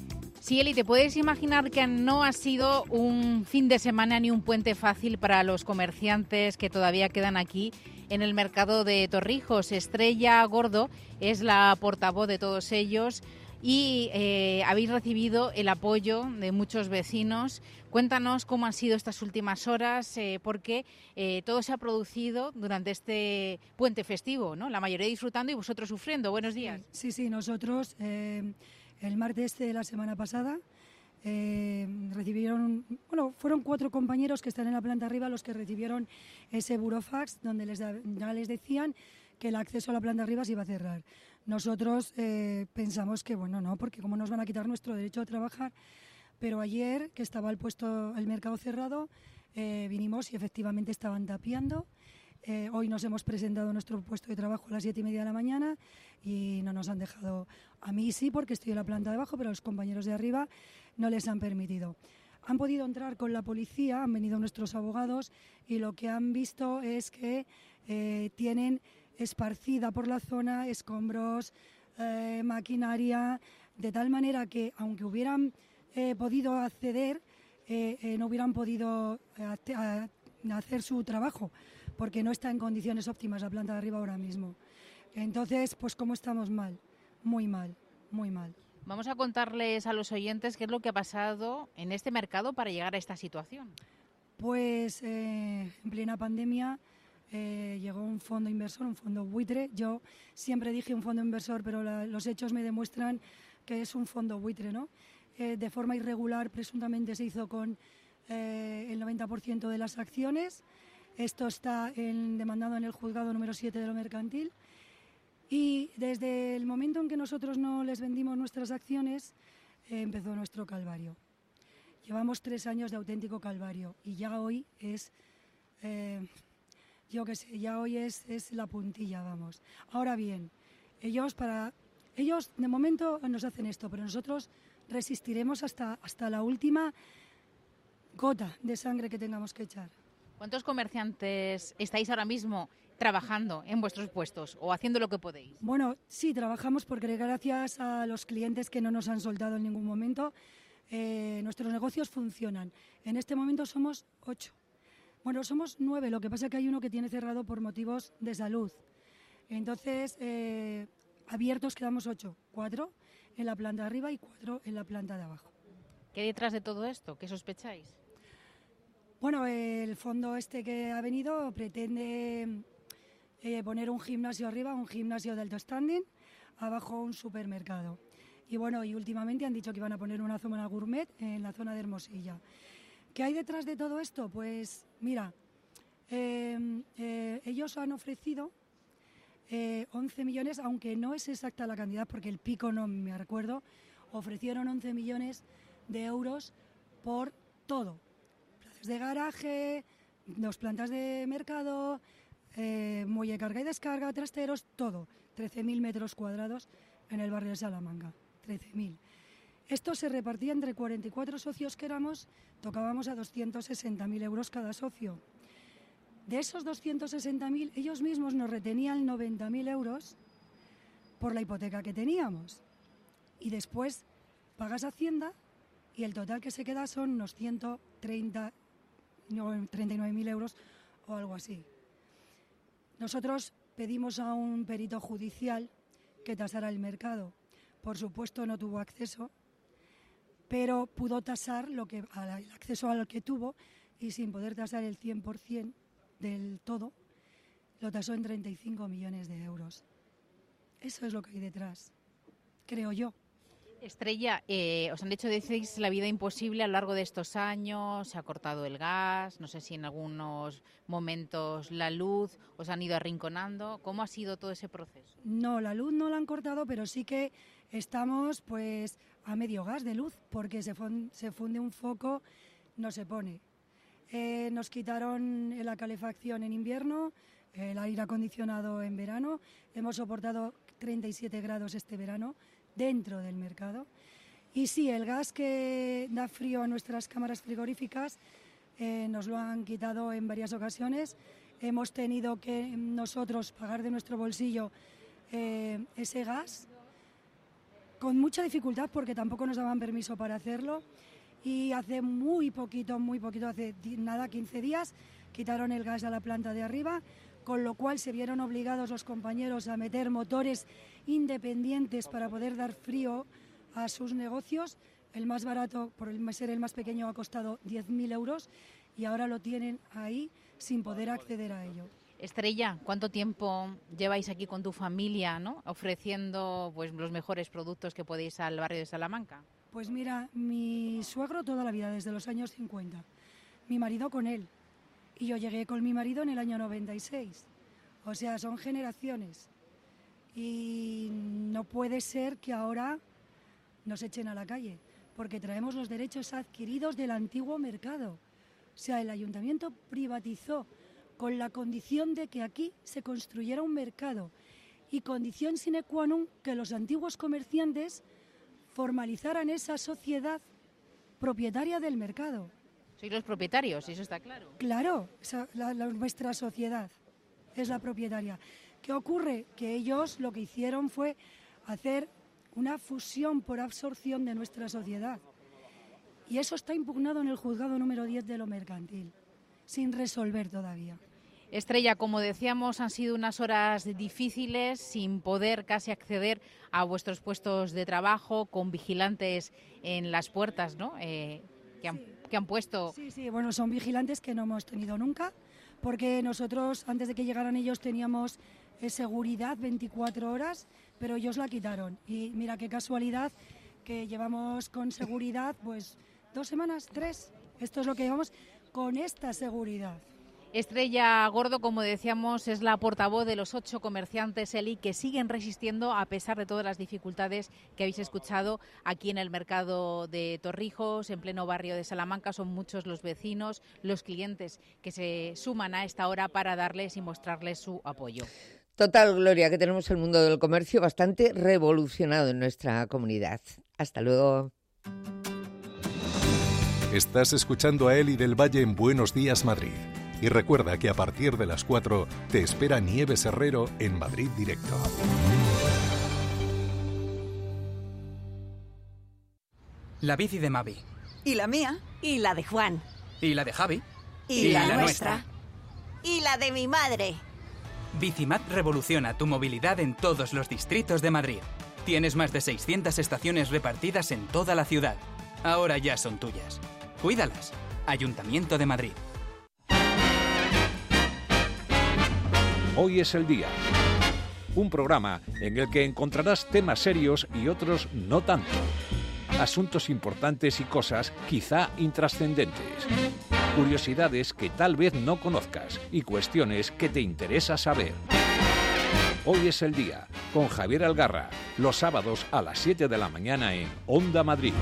Sí, Eli, ¿te puedes imaginar que no ha sido un fin de semana ni un puente fácil para los comerciantes que todavía quedan aquí en el mercado de Torrijos? Estrella Gordo es la portavoz de todos ellos y eh, habéis recibido el apoyo de muchos vecinos. Cuéntanos cómo han sido estas últimas horas, eh, porque eh, todo se ha producido durante este puente festivo, ¿no? La mayoría disfrutando y vosotros sufriendo. Buenos días. Sí, sí, nosotros... Eh... El martes de la semana pasada eh, recibieron, bueno, fueron cuatro compañeros que están en la planta arriba los que recibieron ese burofax donde les da, ya les decían que el acceso a la planta arriba se iba a cerrar. Nosotros eh, pensamos que, bueno, no, porque cómo nos van a quitar nuestro derecho a trabajar, pero ayer, que estaba el puesto, el mercado cerrado, eh, vinimos y efectivamente estaban tapiando. Eh, hoy nos hemos presentado en nuestro puesto de trabajo a las siete y media de la mañana y no nos han dejado. A mí sí, porque estoy en la planta de abajo, pero a los compañeros de arriba no les han permitido. Han podido entrar con la policía, han venido nuestros abogados y lo que han visto es que eh, tienen esparcida por la zona escombros, eh, maquinaria, de tal manera que aunque hubieran eh, podido acceder, eh, eh, no hubieran podido eh, a, a hacer su trabajo, porque no está en condiciones óptimas la planta de arriba ahora mismo. Entonces, pues ¿cómo estamos mal? Muy mal, muy mal. Vamos a contarles a los oyentes qué es lo que ha pasado en este mercado para llegar a esta situación. Pues eh, en plena pandemia eh, llegó un fondo inversor, un fondo buitre. Yo siempre dije un fondo inversor, pero la, los hechos me demuestran que es un fondo buitre, ¿no? Eh, de forma irregular, presuntamente se hizo con eh, el noventa por ciento de las acciones. Esto está en, demandado en el juzgado número siete de lo mercantil y desde el momento en que nosotros no les vendimos nuestras acciones eh, empezó nuestro calvario. Llevamos tres años de auténtico calvario y ya hoy es, eh, yo qué sé, ya hoy es, es la puntilla, vamos. Ahora bien, ellos, para, ellos de momento nos hacen esto, pero nosotros resistiremos hasta, hasta la última gota de sangre que tengamos que echar. ¿Cuántos comerciantes estáis ahora mismo trabajando en vuestros puestos o haciendo lo que podéis? Bueno, sí, trabajamos porque gracias a los clientes que no nos han soltado en ningún momento, eh, nuestros negocios funcionan. En este momento somos ocho. Bueno, somos nueve, lo que pasa es que hay uno que tiene cerrado por motivos de salud. Entonces, eh, abiertos quedamos ocho, cuatro en la planta de arriba y cuatro en la planta de abajo. ¿Qué hay detrás de todo esto? ¿Qué sospecháis? Bueno, el fondo este que ha venido pretende eh, poner un gimnasio arriba, un gimnasio de alto standing, abajo un supermercado. Y bueno, y últimamente han dicho que iban a poner una zona gourmet en la zona de Hermosilla. ¿Qué hay detrás de todo esto? Pues mira, eh, eh, ellos han ofrecido eh, once millones, aunque no es exacta la cantidad porque el pico no me recuerdo, ofrecieron once millones de euros por todo. De garaje, dos plantas de mercado, eh, muelle de carga y descarga, trasteros, todo. trece mil metros cuadrados en el barrio de Salamanca. trece mil. Esto se repartía entre cuarenta y cuatro socios que éramos, tocábamos a doscientos sesenta mil euros cada socio. De esos doscientos sesenta mil, ellos mismos nos retenían noventa mil euros por la hipoteca que teníamos. Y después pagas Hacienda y el total que se queda son unos ciento treinta treinta y nueve mil euros o algo así. Nosotros pedimos a un perito judicial que tasara el mercado. Por supuesto no tuvo acceso, pero pudo tasar lo que, el acceso al que tuvo y sin poder tasar el cien por ciento del todo, lo tasó en treinta y cinco millones de euros. Eso es lo que hay detrás, creo yo. Estrella, eh, os han dicho, decís, la vida imposible a lo largo de estos años, se ha cortado el gas, no sé si en algunos momentos la luz, os han ido arrinconando. ¿Cómo ha sido todo ese proceso? No, la luz no la han cortado, pero sí que estamos pues a medio gas de luz, porque se, fun- se funde un foco, no se pone. Eh, nos quitaron la calefacción en invierno, el aire acondicionado en verano, hemos soportado treinta y siete grados este verano, dentro del mercado. Y sí, el gas que da frío a nuestras cámaras frigoríficas eh, nos lo han quitado en varias ocasiones. Hemos tenido que nosotros pagar de nuestro bolsillo eh, ese gas con mucha dificultad porque tampoco nos daban permiso para hacerlo. Y hace muy poquito, muy poquito, hace nada, quince días, quitaron el gas a la planta de arriba, con lo cual se vieron obligados los compañeros a meter motores independientes para poder dar frío a sus negocios. El más barato, por el ser el más pequeño, ha costado diez mil euros y ahora lo tienen ahí sin poder acceder a ello. Estrella, ¿cuánto tiempo lleváis aquí con tu familia, ¿no?, ofreciendo pues los mejores productos que podéis al barrio de Salamanca? Pues mira, mi suegro toda la vida, desde los años cincuenta. Mi marido con él. Y yo llegué con mi marido en el año noventa y seis. O sea, son generaciones. Y no puede ser que ahora nos echen a la calle, porque traemos los derechos adquiridos del antiguo mercado. O sea, el ayuntamiento privatizó con la condición de que aquí se construyera un mercado y condición sine qua non que los antiguos comerciantes formalizaran esa sociedad propietaria del mercado. Sois los propietarios, eso está claro. Claro, esa, la, la, nuestra sociedad es la propietaria. ¿Qué ocurre? Que ellos lo que hicieron fue hacer una fusión por absorción de nuestra sociedad. Y eso está impugnado en el juzgado número diez de lo mercantil, sin resolver todavía. Estrella, como decíamos, han sido unas horas difíciles, sin poder casi acceder a vuestros puestos de trabajo, con vigilantes en las puertas, ¿no?, eh, que, han, sí. que han puesto... Sí, sí, bueno, son vigilantes que no hemos tenido nunca, porque nosotros, antes de que llegaran ellos, teníamos eh, seguridad veinticuatro horas, pero ellos la quitaron. Y mira qué casualidad que llevamos con seguridad, pues, dos semanas, tres. Esto es lo que llevamos con esta seguridad. Estrella Gordo, como decíamos, es la portavoz de los ocho comerciantes Eli que siguen resistiendo a pesar de todas las dificultades que habéis escuchado aquí en el mercado de Torrijos, en pleno barrio de Salamanca. Son muchos los vecinos, los clientes que se suman a esta hora para darles y mostrarles su apoyo. Total, Gloria, que tenemos el mundo del comercio bastante revolucionado en nuestra comunidad. Hasta luego. Estás escuchando a Eli del Valle en Buenos Días, Madrid. Y recuerda que a partir de las cuatro te espera Nieves Herrero en Madrid Directo. La bici de Mavi. ¿Y la mía? Y la de Juan. ¿Y la de Javi? ¿Y, ¿Y la, la nuestra? nuestra? Y la de mi madre. Bicimat revoluciona tu movilidad en todos los distritos de Madrid. Tienes más de seiscientas estaciones repartidas en toda la ciudad. Ahora ya son tuyas. Cuídalas. Ayuntamiento de Madrid. Hoy es el día. Un programa en el que encontrarás temas serios y otros no tanto. Asuntos importantes y cosas quizá intrascendentes. Curiosidades que tal vez no conozcas y cuestiones que te interesa saber. Hoy es el día, con Javier Algarra, los sábados a las siete de la mañana en Onda Madrid.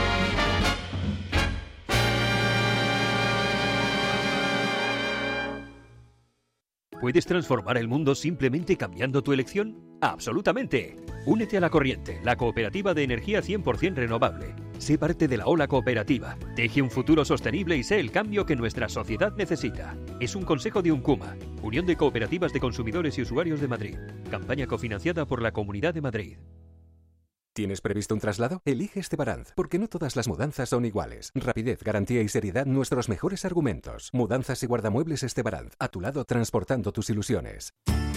¿Puedes transformar el mundo simplemente cambiando tu elección? ¡Absolutamente! Únete a La Corriente, la cooperativa de energía cien por ciento renovable. Sé parte de la ola cooperativa. Teje un futuro sostenible y sé el cambio que nuestra sociedad necesita. Es un consejo de UNCUMA, Unión de Cooperativas de Consumidores y Usuarios de Madrid. Campaña cofinanciada por la Comunidad de Madrid. ¿Tienes previsto un traslado? Elige Estebaranz, porque no todas las mudanzas son iguales. Rapidez, garantía y seriedad, nuestros mejores argumentos. Mudanzas y guardamuebles Estebaranz, a tu lado transportando tus ilusiones.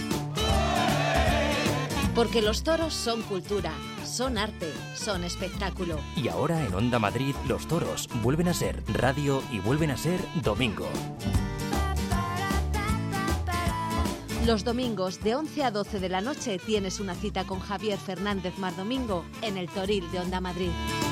Porque los toros son cultura, son arte, son espectáculo. Y ahora en Onda Madrid, los toros vuelven a ser radio y vuelven a ser domingo. Los domingos de once a doce de la noche tienes una cita con Javier Fernández Mardomingo en el Toril de Onda Madrid.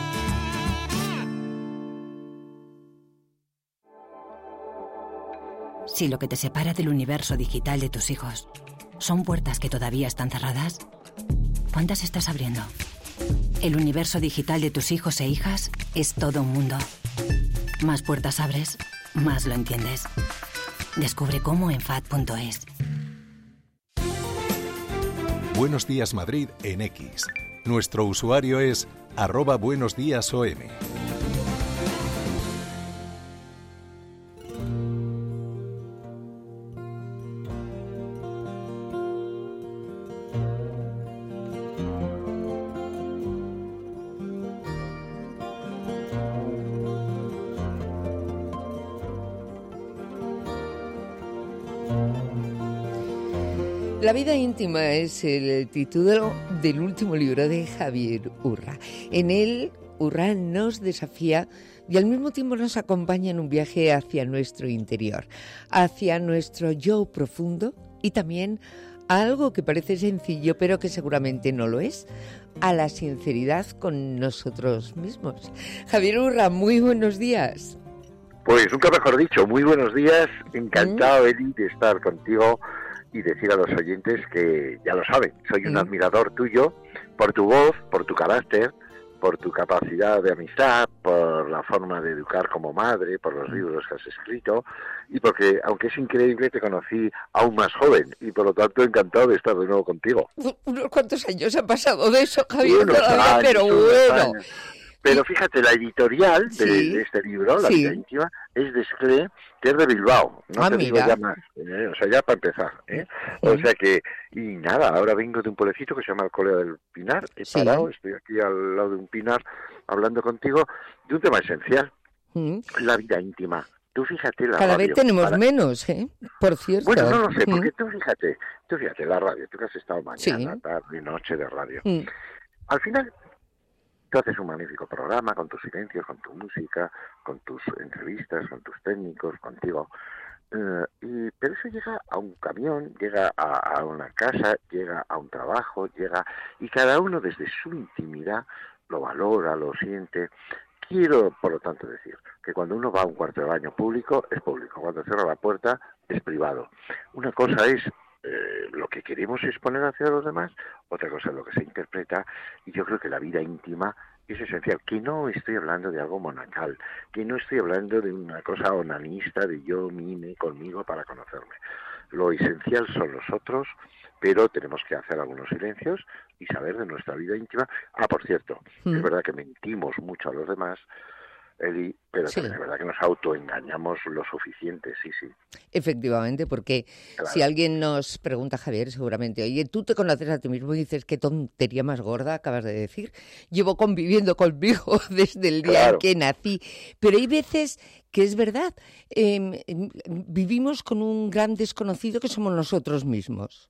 Si lo que te separa del universo digital de tus hijos son puertas que todavía están cerradas, ¿cuántas estás abriendo? El universo digital de tus hijos e hijas es todo un mundo. Más puertas abres, más lo entiendes. Descubre cómo en F A D punto es. Buenos Días Madrid en X. Nuestro usuario es arroba buenos días O M. La vida íntima es el título del último libro de Javier Urra. En él, Urra nos desafía y al mismo tiempo nos acompaña en un viaje hacia nuestro interior, hacia nuestro yo profundo y también a algo que parece sencillo pero que seguramente no lo es, a la sinceridad con nosotros mismos. Javier Urra, muy buenos días. Pues nunca mejor dicho, muy buenos días, encantado, ¿Mm? Eli, de estar contigo y decir a los oyentes que ya lo saben, soy un ¿Mm? admirador tuyo por tu voz, por tu carácter, por tu capacidad de amistad, por la forma de educar como madre, por los libros que has escrito y porque, aunque es increíble, te conocí aún más joven y por lo tanto encantado de estar de nuevo contigo. Unos cuantos años han pasado de eso, Javier, unos todavía, años, pero unos bueno. Años. Pero fíjate, la editorial de, sí, de este libro, La sí. vida íntima, es de Esclé, que es de Bilbao. No ah, te mira. digo ya más, ¿eh? O sea, ya para empezar. ¿eh? Sí. O sea que, y nada, ahora vengo de un pueblecito que se llama Alcolea del Pinar. He sí. parado, estoy aquí al lado de un pinar hablando contigo de un tema esencial, ¿Mm? la vida íntima. Tú fíjate la Cada radio. vez tenemos para... menos, ¿eh? Por cierto. Bueno, no lo sé, ¿Mm? porque tú fíjate, tú fíjate, la radio, tú que has estado mañana, sí. tarde y noche de radio. ¿Mm? Al final, tú haces un magnífico programa con tus silencios, con tu música, con tus entrevistas, con tus técnicos, contigo. Uh, y, pero eso llega a un camión, llega a, a una casa, llega a un trabajo, llega... Y cada uno desde su intimidad lo valora, lo siente. Quiero, por lo tanto, decir que cuando uno va a un cuarto de baño público, es público. Cuando cierra la puerta, es privado. Una cosa es Eh, lo que queremos exponer hacia los demás, otra cosa es lo que se interpreta, y yo creo que la vida íntima es esencial, que no estoy hablando de algo monacal, que no estoy hablando de una cosa onanista de yo, mime, conmigo para conocerme. Lo esencial son los otros, pero tenemos que hacer algunos silencios y saber de nuestra vida íntima. Ah, por cierto, mm. es verdad que mentimos mucho a los demás, Eli, pero sí. también es verdad que nos autoengañamos lo suficiente, sí, sí. Efectivamente, porque claro. si alguien nos pregunta, Javier, seguramente, oye, tú te conoces a ti mismo y dices, qué tontería más gorda acabas de decir. Llevo conviviendo conmigo desde el día claro. en que nací. Pero hay veces que es verdad, eh, vivimos con un gran desconocido que somos nosotros mismos.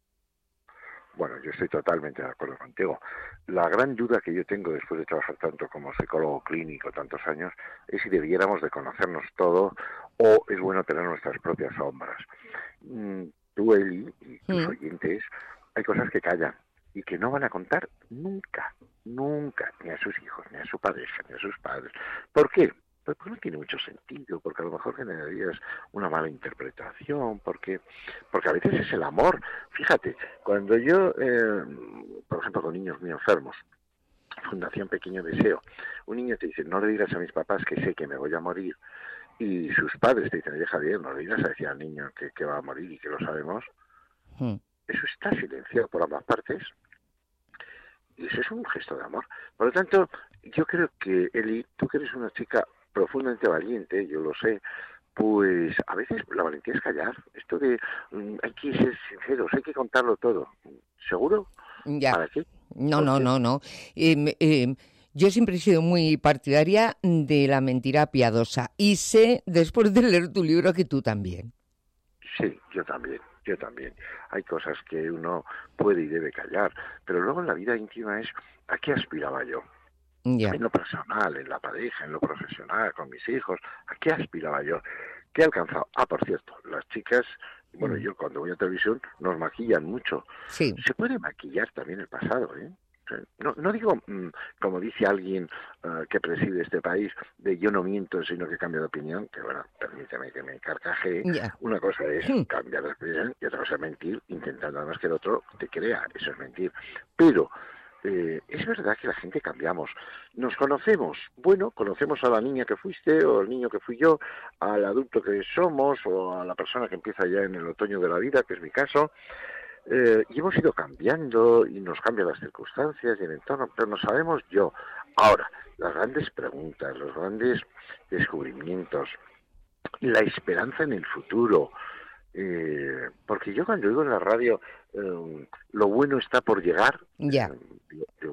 Bueno, yo estoy totalmente de acuerdo contigo. La gran duda que yo tengo después de trabajar tanto como psicólogo clínico tantos años es si debiéramos de conocernos todo o es bueno tener nuestras propias sombras. Mm, tú, Eli, y tus mm. oyentes, hay cosas que callan y que no van a contar nunca, nunca, ni a sus hijos, ni a su pareja, ni a sus padres. ¿Por qué? Pues no tiene mucho sentido, porque a lo mejor generarías una mala interpretación, porque porque a veces es el amor. Fíjate, cuando yo, eh, por ejemplo, con niños muy enfermos, Fundación Pequeño Deseo, un niño te dice, no le digas a mis papás que sé que me voy a morir, y sus padres te dicen, oye Javier, no le digas a decir al niño que, que va a morir y que lo sabemos, hmm. eso está silenciado por ambas partes. Y eso es un gesto de amor. Por lo tanto, yo creo que, Eli, tú que eres una chica profundamente valiente, yo lo sé, pues a veces la valentía es callar. Esto de um, hay que ser sinceros, hay que contarlo todo. ¿Seguro? Ya. ¿Para qué? No, no, no, no. Eh, eh, yo siempre he sido muy partidaria de la mentira piadosa y sé, después de leer tu libro, que tú también. Sí, yo también. Yo también. Hay cosas que uno puede y debe callar, pero luego en la vida íntima es ¿a qué aspiraba yo? Yeah. En lo personal, en la pareja, en lo profesional, con mis hijos, ¿a qué aspiraba yo? ¿Qué he alcanzado? Ah, por cierto, las chicas, bueno, mm. yo cuando voy a televisión nos maquillan mucho. Sí. Se puede maquillar también el pasado, ¿eh? No, no digo, mmm, como dice alguien uh, que preside este país, de yo no miento, sino que cambio de opinión, que bueno, permíteme que me carcajee. Yeah. Una cosa es mm. cambiar de opinión y otra cosa es mentir, intentando además que el otro te crea, eso es mentir. Pero eh, es verdad que la gente cambiamos. Nos conocemos, bueno, conocemos a la niña que fuiste, o al niño que fui yo, al adulto que somos, o a la persona que empieza ya en el otoño de la vida, que es mi caso. Eh, y hemos ido cambiando y nos cambian las circunstancias y el entorno, pero no sabemos yo. Ahora, las grandes preguntas, los grandes descubrimientos, la esperanza en el futuro, eh, porque yo cuando digo en la radio eh, lo bueno está por llegar, yeah. digo, digo,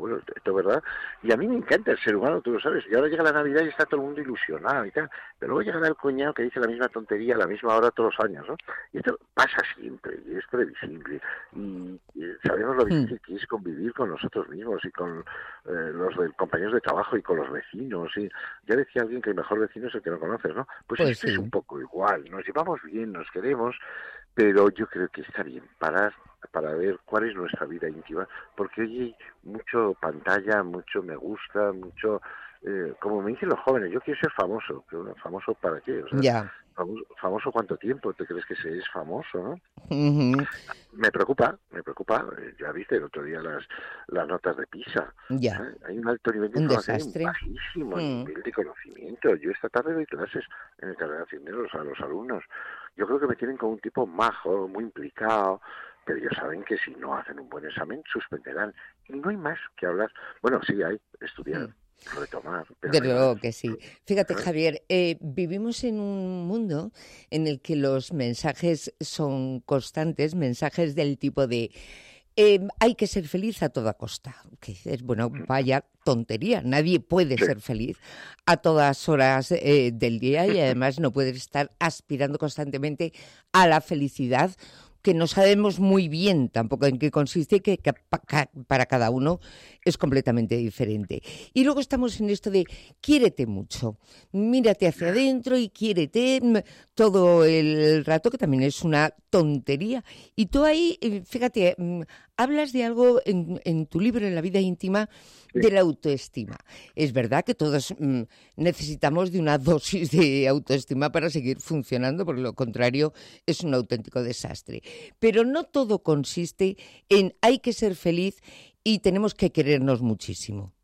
bueno, esto es verdad. Y a mí me encanta el ser humano, tú lo sabes. Y ahora llega la Navidad y está todo el mundo ilusionado y tal. Pero luego llegará el cuñado que dice la misma tontería a la misma hora todos los años, ¿no? Y esto pasa siempre, y es previsible. Y, y sabemos lo difícil que es convivir con nosotros mismos y con eh, los de, compañeros de trabajo y con los vecinos. Y ya decía alguien que el mejor vecino es el que no conoces, ¿no? Pues, pues esto sí. Es un poco igual. Nos llevamos bien, nos queremos, pero yo creo que está bien parar para ver cuál es nuestra vida íntima, porque hoy hay mucho pantalla, mucho me gusta, mucho... Eh, como me dicen los jóvenes, yo quiero ser famoso. Pero ¿famoso para qué? O sea, ya. Famoso, ¿Famoso cuánto tiempo te crees que se es famoso, no? Uh-huh. Me preocupa, me preocupa. Ya viste el otro día las las notas de PISA. Ya. ¿Eh? Hay un alto nivel de un información, desastre. bajísimo Mm. nivel de conocimiento. Yo esta tarde doy clases en el carrera Cisneros a los alumnos. Yo creo que me tienen como un tipo majo, muy implicado, pero ellos saben que si no hacen un buen examen, suspenderán. Y no hay más que hablar. Bueno, sí hay, estudiar. Mm. Retomar. Desde luego que sí. Fíjate, Javier, eh, vivimos en un mundo en el que los mensajes son constantes, mensajes del tipo de eh, hay que ser feliz a toda costa. Que dices, bueno, vaya tontería, nadie puede sí. ser feliz a todas horas eh, del día y además no puedes estar aspirando constantemente a la felicidad, que no sabemos muy bien tampoco en qué consiste y que, que para cada uno es completamente diferente. Y luego estamos en esto de quiérete mucho, mírate hacia adentro y quiérete todo el rato, que también es una tontería. Y tú ahí, fíjate, hablas de algo en, en tu libro, en La vida íntima, de la autoestima. Es verdad que todos mm, necesitamos de una dosis de autoestima para seguir funcionando, porque lo contrario es un auténtico desastre. Pero no todo consiste en hay que ser feliz y tenemos que querernos muchísimo.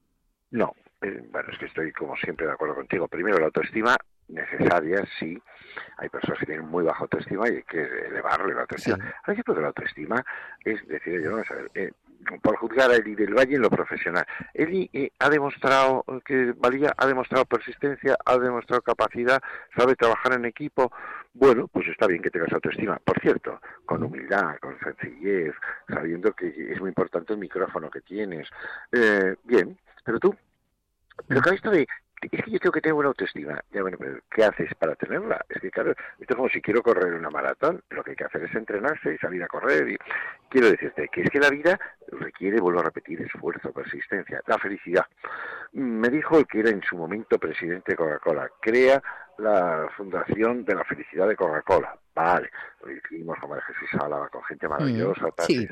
No, eh, bueno, es que estoy como siempre de acuerdo contigo. Primero, la autoestima necesaria, sí. Hay personas que tienen muy baja autoestima y hay que elevarle la autoestima. Sí. Hay que porque la autoestima es decir, yo no sé, eh, por juzgar a Eli del Valle en lo profesional. Eli eh, ha demostrado que valía, ha demostrado persistencia, ha demostrado capacidad, sabe trabajar en equipo. Bueno, pues está bien que tengas autoestima. Por cierto, con humildad, con sencillez, sabiendo que es muy importante el micrófono que tienes. Eh, bien, pero tú, pero con esto de es que yo tengo que tener buena autoestima. Ya, bueno, pero ¿qué haces para tenerla? Es que, claro, esto es como si quiero correr una maratón. Lo que hay que hacer es entrenarse y salir a correr. Y quiero decirte que es que la vida requiere, vuelvo a repetir, esfuerzo, persistencia, la felicidad. Me dijo el que era en su momento presidente de Coca-Cola, crea la Fundación de la Felicidad de Coca-Cola. Vale, lo hicimos con María Jesús Álava, con gente maravillosa. Mm, tal, sí.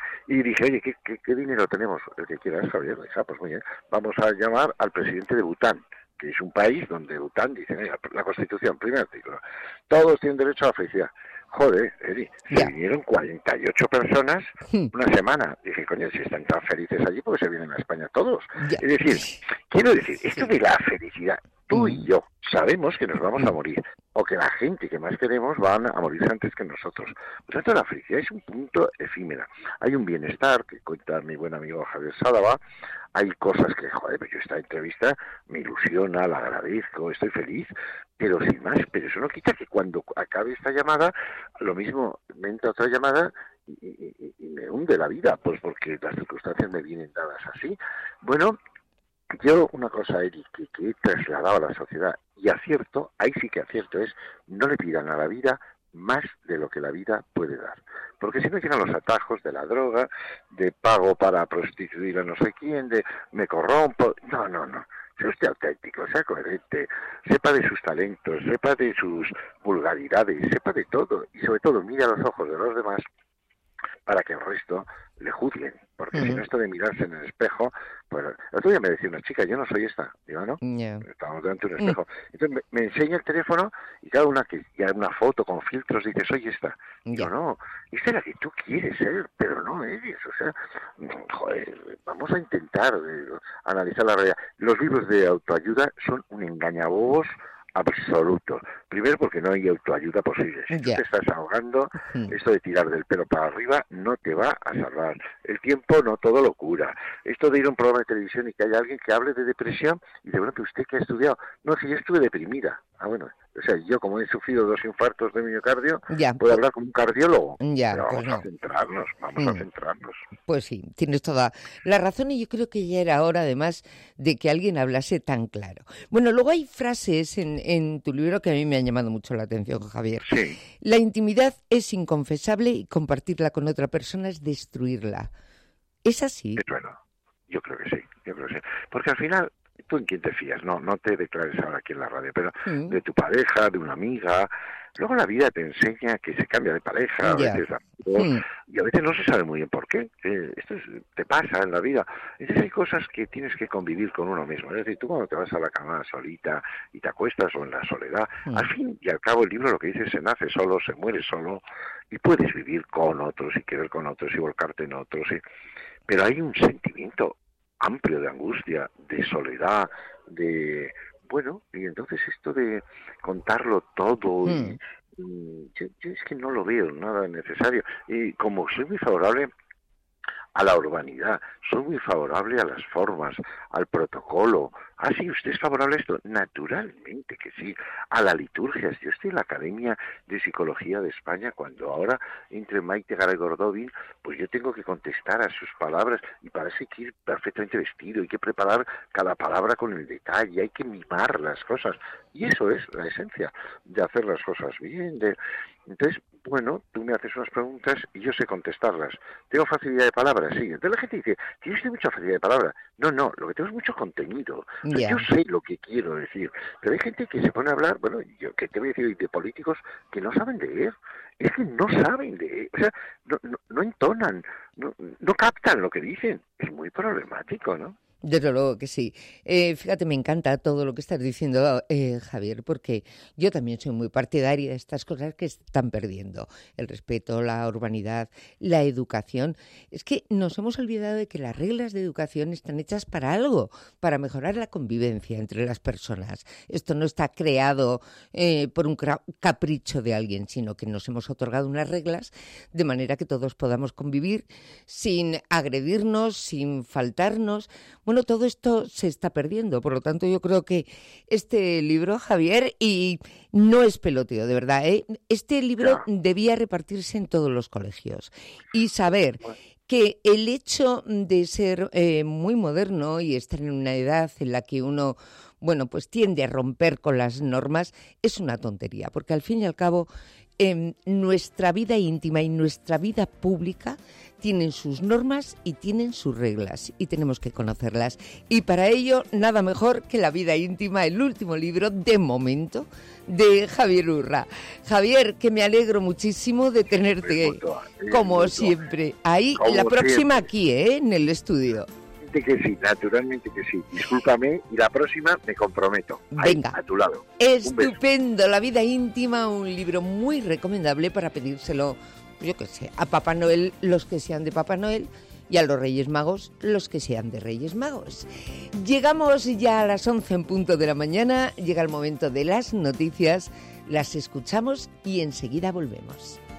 Y dije, oye, ¿qué, qué, ¿qué dinero tenemos? El que quieras, Javier. Dije, ah, pues muy bien, vamos a llamar al presidente de Bután, que es un país donde Bután dice, mira, la Constitución, primer artículo, todos tienen derecho a la felicidad. Joder, Eri, se vinieron cuarenta y ocho personas una semana. Dije, coño, si están tan felices allí, porque se vienen a España todos. Ya. Es decir, quiero decir, esto de la felicidad, tú y yo sabemos que nos vamos a morir, o que la gente que más queremos van a morirse antes que nosotros. Por tanto, la felicidad es un punto efímero. Hay un bienestar, que cuenta mi buen amigo Javier Sálava. Hay cosas que, joder, yo esta entrevista me ilusiona, la agradezco, estoy feliz, pero sin más. Pero eso no quita que cuando acabe esta llamada, lo mismo, me entra otra llamada y, y, y me hunde la vida, pues porque las circunstancias me vienen dadas así. Bueno, yo una cosa, Eric, que, que he trasladado a la sociedad, y acierto, ahí sí que acierto, es no le pidan a la vida más de lo que la vida puede dar. Porque si no llegan los atajos de la droga, de pago para prostituir a no sé quién, de me corrompo. No, no, no. Sea usted auténtico, sea coherente, sepa de sus talentos, sepa de sus vulgaridades, sepa de todo. Y sobre todo, mire a los ojos de los demás para que el resto le juzguen. Porque uh-huh. si no, esto de mirarse en el espejo, pues el otro día me decía una chica, yo no soy esta. Digo, ¿no? Yeah. Estábamos delante de un espejo. Uh-huh. Entonces me, me enseña el teléfono y cada una que ya una foto con filtros dice, soy esta. Yeah. Digo, no, esta es la que tú quieres ser, pero no eres. O sea, joder, vamos a intentar eh, analizar la realidad. Los libros de autoayuda son un engañabobos absoluto. Primero porque no hay autoayuda posible. Si yeah. tú te estás ahogando, mm. esto de tirar del pelo para arriba no te va a salvar. El tiempo no todo lo cura. Esto de ir a un programa de televisión y que haya alguien que hable de depresión y de, bueno, que usted que ha estudiado, no, si yo estuve deprimida. Ah, bueno, O sea, yo como he sufrido dos infartos de miocardio, ya, puedo hablar con un cardiólogo. Ya, pero pues vamos no. a centrarnos, vamos Mm. a centrarnos. Pues sí, tienes toda la razón y yo creo que ya era hora, además, de que alguien hablase tan claro. Bueno, luego hay frases en, en tu libro que a mí me han llamado mucho la atención, Javier. Sí. La intimidad es inconfesable y compartirla con otra persona es destruirla. ¿Es así? Es bueno, yo creo que sí, yo creo que sí. Porque al final, ¿tú en quién te fías? No, no te declares ahora aquí en la radio, pero Mm. de tu pareja, de una amiga. Luego la vida te enseña que se cambia de pareja, a Ya. veces de amigo, Mm. y a veces no se sabe muy bien por qué. Eh, esto es- te pasa en la vida. Entonces hay cosas que tienes que convivir con uno mismo. Es decir, tú cuando te vas a la cama solita y te acuestas o en la soledad, Mm. al fin y al cabo el libro lo que dice, se nace solo, se muere solo, y puedes vivir con otros y querer con otros y volcarte en otros. y- Pero hay un sentimiento amplio de angustia, de soledad, de... Bueno, y entonces esto de contarlo todo, y, mm, yo, yo es que no lo veo nada necesario. Y como soy muy favorable a la urbanidad, soy muy favorable a las formas, al protocolo. Ah, sí, ¿usted es favorable a esto? Naturalmente que sí. A la liturgia. Yo estoy en la Academia de Psicología de España, cuando ahora entre Maite Garay Gordovin, pues yo tengo que contestar a sus palabras, y para eso hay que ir perfectamente vestido, hay que preparar cada palabra con el detalle, hay que mimar las cosas. Y eso es la esencia de hacer las cosas bien. De... Entonces, bueno, tú me haces unas preguntas y yo sé contestarlas. ¿Tengo facilidad de palabra? Sí. Entonces la gente dice, ¿tienes usted mucha facilidad de palabra? No, no, lo que tengo es mucho contenido. O sea, Ya. yo sé lo que quiero decir. Pero hay gente que se pone a hablar, bueno, yo que te voy a decir de políticos que no saben leer. Es que no saben leer. O sea, no, no, no entonan, no, no captan lo que dicen. Es muy problemático, ¿no? Desde luego que sí. Eh, fíjate, me encanta todo lo que estás diciendo, eh, Javier, porque yo también soy muy partidaria de estas cosas que están perdiendo. El respeto, la urbanidad, la educación. Es que nos hemos olvidado de que las reglas de educación están hechas para algo, para mejorar la convivencia entre las personas. Esto no está creado eh, por un cra- capricho de alguien, sino que nos hemos otorgado unas reglas de manera que todos podamos convivir sin agredirnos, sin faltarnos. Bueno, todo esto se está perdiendo, por lo tanto yo creo que este libro, Javier, y no es peloteo, de verdad, ¿eh? Este libro debía repartirse en todos los colegios y saber que el hecho de ser eh, muy moderno y estar en una edad en la que uno, bueno, pues tiende a romper con las normas, es una tontería, porque al fin y al cabo eh, nuestra vida íntima y nuestra vida pública tienen sus normas y tienen sus reglas y tenemos que conocerlas. Y para ello, nada mejor que La vida íntima, el último libro, de momento, de Javier Urra. Javier, que me alegro muchísimo de tenerte, como siempre, ahí, Como la próxima siempre. aquí, ¿eh? En el estudio. Naturalmente que sí, naturalmente que sí. Discúlpame, y la próxima me comprometo. Ahí, Venga. a tu lado. Un beso. Estupendo, La vida íntima, un libro muy recomendable para pedírselo, yo qué sé, a Papá Noel, los que sean de Papá Noel, y a los Reyes Magos, los que sean de Reyes Magos. Llegamos ya a las once en punto de la mañana, llega el momento de las noticias, las escuchamos y enseguida volvemos.